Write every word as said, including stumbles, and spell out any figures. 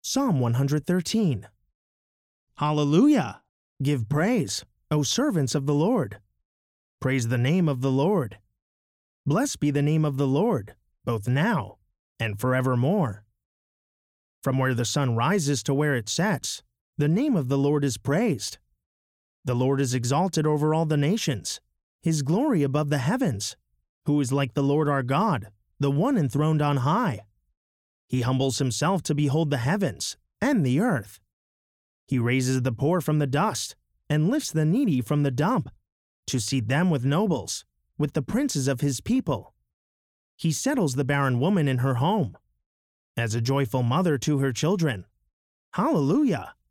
Psalm one hundred thirteen. Hallelujah! Give praise, O servants of the Lord. Praise the name of the Lord. Blessed be the name of the Lord, both now and forevermore. From where the sun rises to where it sets, the name of the Lord is praised. The Lord is exalted over all the nations, His glory above the heavens. Who is like the Lord our God, the one enthroned on high? He humbles Himself to behold the heavens and the earth. He raises the poor from the dust and lifts the needy from the dump, to seat them with nobles, with the princes of His people. He settles the barren woman in her home, as a joyful mother to her children. Hallelujah!